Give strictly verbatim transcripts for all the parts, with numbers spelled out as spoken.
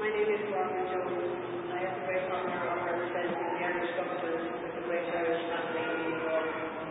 My name is Barbara Jones. I have the great honour of representing the Irish Doctors of the Great Irish Family in New York.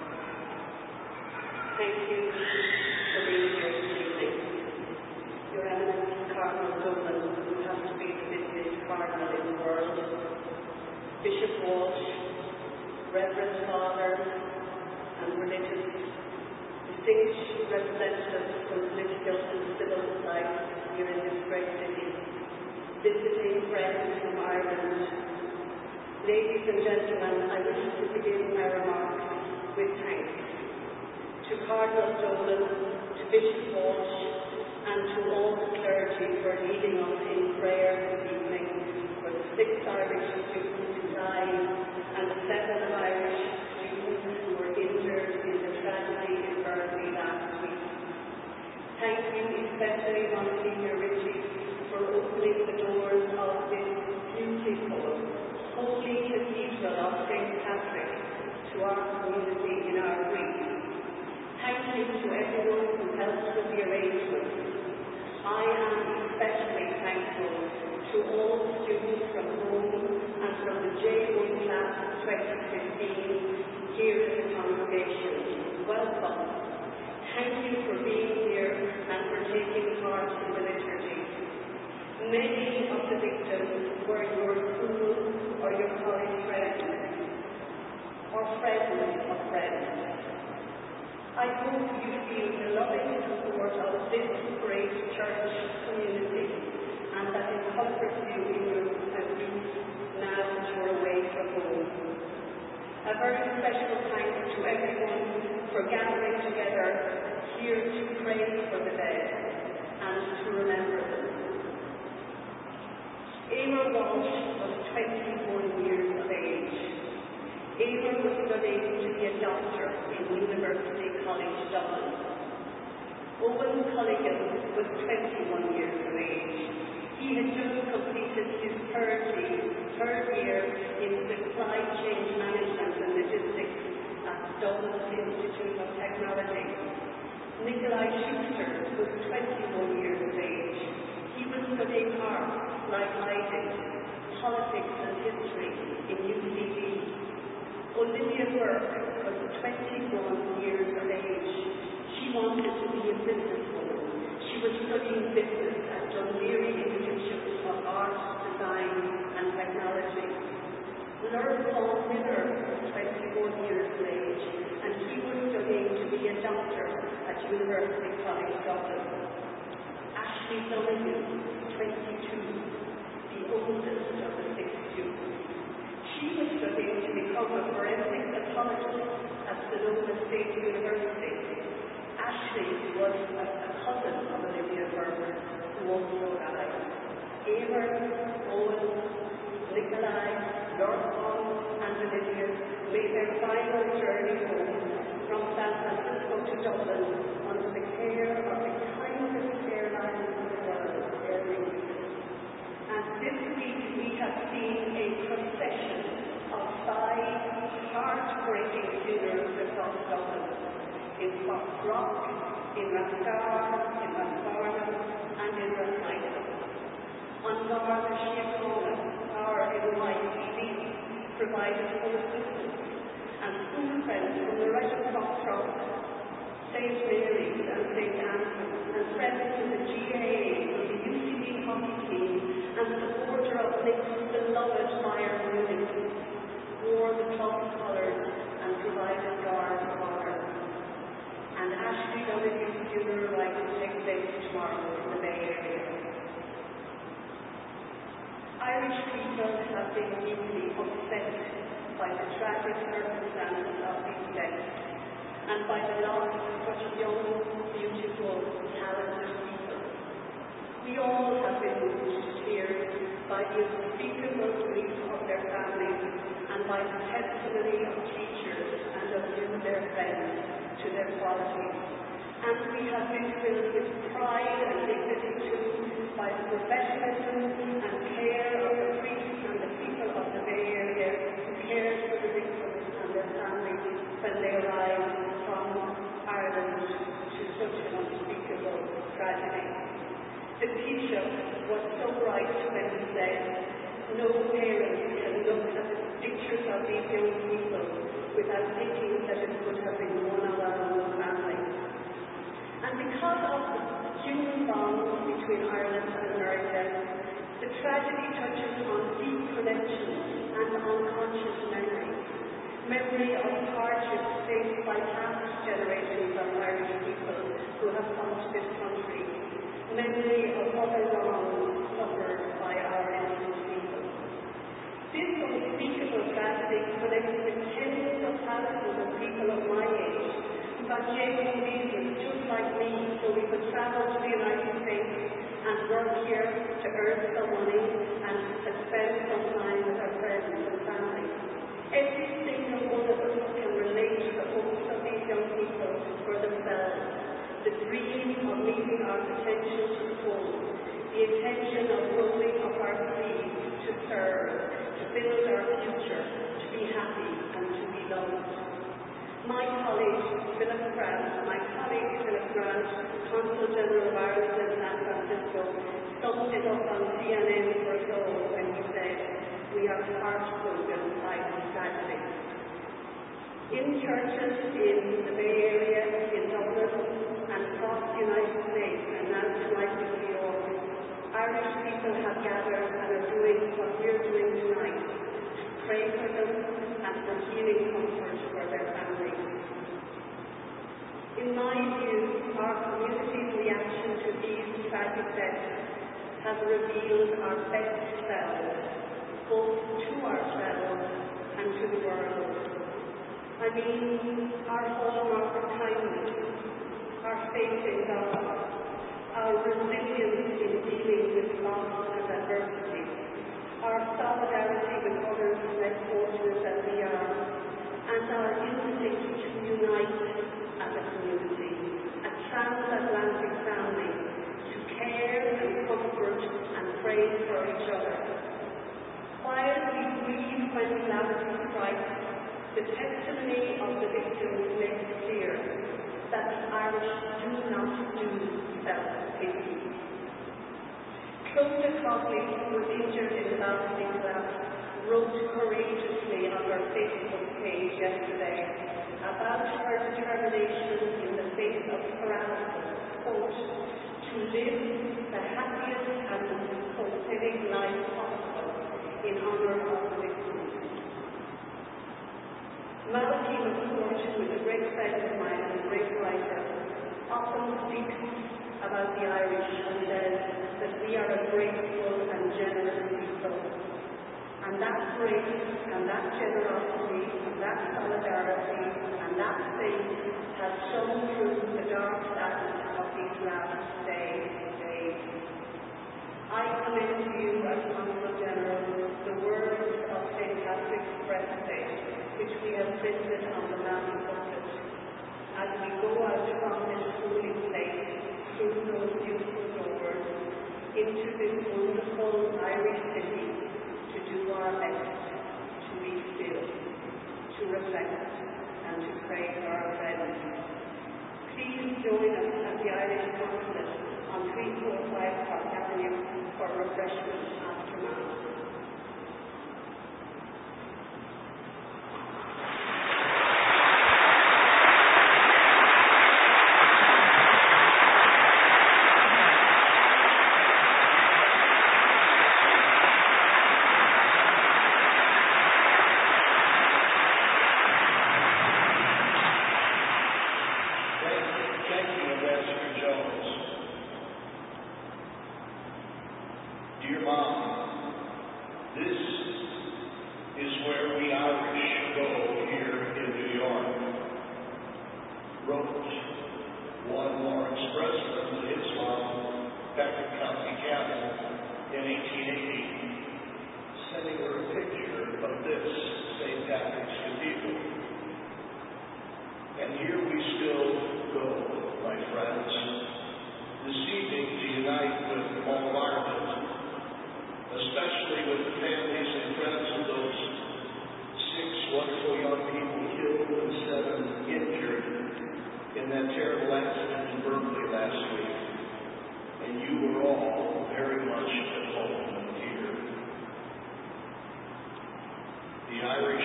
Thank you for being here this evening. Your Eminence Cardinal Dublin, who has to be the busiest cardinal in the world, Bishop Walsh, Reverend Father, and religious, distinguished representatives from political and civil life here in this great city, visiting friends from Ireland. Ladies and gentlemen, I wish to begin my remarks with thanks to Cardinal Dolan, to Bishop Walsh, and to all the clergy for leading us in prayer this evening for the six Irish students who died and the seven Irish students who were injured in the tragedy in Burnley last week. Thank you especially, Monsignor Ritchie, for opening the doors of this beautiful, holy cathedral of Saint Patrick to our community in our grief. Thank you to everyone who helped with the arrangements. I am especially thankful to all the students from home and from the J one class of twenty fifteen here in the congregation. Welcome. Thank you for being here and for taking part in the liturgy. Many of the victims were your school or your college friends, or friends of friends. I hope you feel the loving support of this great church community and that it comforts you in your grief now that you're away from home. A very special thanks to everyone for gathering together here to pray for the dead and to remember them. Eamon Walsh was twenty-one years of age. Eamon was studying to be a doctor in University College Dublin. Owen Culligan was twenty-one years of age. He had just completed his third year, third year in supply chain management and logistics at Dublin's Institute of Technology. Nikolai Schuster was twenty-one years of age. He was studying art, like I did, politics and history in U C D. Olivia Burke was twenty-one years of age. She wanted to be a businesswoman. She was studying business at Dún Laoghaire Institute of Art, Design and Technology. Lord Paul Miller was twenty-one years of age, and he was studying to be a doctor at University College Dublin. Ashley Donoghue, twenty-two, the oldest of the six students. She was studying to become a forensic pathologist at Sonoma State University. Ashley was a, a cousin of Olivia Burke, who also died. Eamon, Owen, Nikolai, Lord Paul, and Olivia made their final journey home from San Francisco to Dublin under the care of the kindest airline in the world, Aer Lingus. And this week we have seen a procession of five heartbreaking funerals across Dublin, in Foxrock, in Rascar, in Rathfarnham, and in Rathmicah. On Garda Síochána, our N Y P D provided full assistance, and school friends from the right of Foxrock, Saint Mary's and Saint Anthony's, and friends from the G A A, from the U C D hockey team, and supporter of Nick's beloved Bayern Munich, wore the club's colours and provided guard of honour. And Ashley Donoghue's funeral rite will take place tomorrow in the Bay Area. Irish people have been deeply upset by the tragic circumstances of these deaths and by the loss of such young, beautiful, talented people. We all have been moved to tears by the unspeakable grief of their families and by the testimony of teachers and of you, their friends, to their qualities. And we have been filled with pride and dignity too by the professionalism and care of the priests and the people of the Bay Area who cared for the victims and their families when they arrived from Ireland to such an unspeakable tragedy. The Taoiseach was so right when he no parent can look at the pictures of these young people without thinking that it could have been one of our own family. And because of the human bond between Ireland and America, the tragedy touches on deep connections and unconscious memory. Memory of hardships faced by past generations of Irish people who have come to this country. Memory of other wrongs suffered by our innocent people. This unspeakable tragedy connects with tens of thousands of people of my age who got genuine visas just like me so we could travel to the United States and work here to earn some money and to spend some time with our friends and family. Every single one of us can relate to the hopes of these young people for themselves, the dream of meeting our potential to the full, the intention of rolling up our sleeves to serve, to build our future, to be happy and to be loved. My colleague, Philip Grant, my colleague Philip Grant, Consul General of Ireland in San Francisco, summed it up on C N N for us all when he said, "We are heartbroken by this tragedy." In churches in the Bay Area, in Dublin, and across the United States, and now tonight in New York, Irish people have gathered and are doing what we're doing tonight, to pray for them and for healing comfort for their families. In my view, our community's reaction to these tragic deaths has revealed our best selves, both to ourselves and to the world. I mean, our hallmark of kindness, our faith in God, our resilience in dealing with loss and adversity, our solidarity with others less fortunate than we are, and our instinct to unite as a community, a transatlantic family, to care and comfort and pray for each other. While we grieve when calamity strikes, the testimony of the victims makes clear that the Irish do not do self-pity. Clodagh Cogley, who was injured in the balcony collapse, wrote courageously on her Facebook page yesterday about her determination in the face of paralysis, quote, to live the happiest and fulfilling life possible in honour of the victims. Malachi McCourt, who is a great friend of mine and a great writer, often speaks about the Irish and says that we are a grateful and generous people. And that grace and that generosity and that solidarity and that faith has shone through the dark sadness of these last days. days. I commend to you as Consul General the words of Saint Patrick's breastplate, which we have printed on the Mountain Bucket, as we go out from this holy place through those beautiful doors into this wonderful Irish city to do our best, to be still, to reflect, and to pray for our friends. Please join us at the Irish Consulate on three forty-five Park Avenue for refreshment after Mass.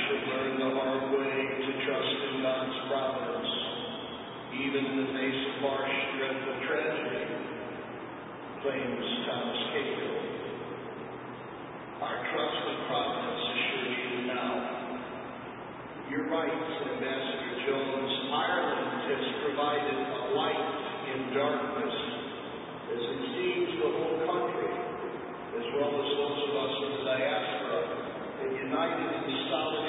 should learn the hard way to trust in God's providence, even in the face of harsh, dreadful tragedy, claims Thomas Cahill. Our trust in providence assures you now. You're right, Ambassador Jones. Ireland has provided a light in darkness, as it seems the whole country, as well as those of us in the diaspora, are united in solidarity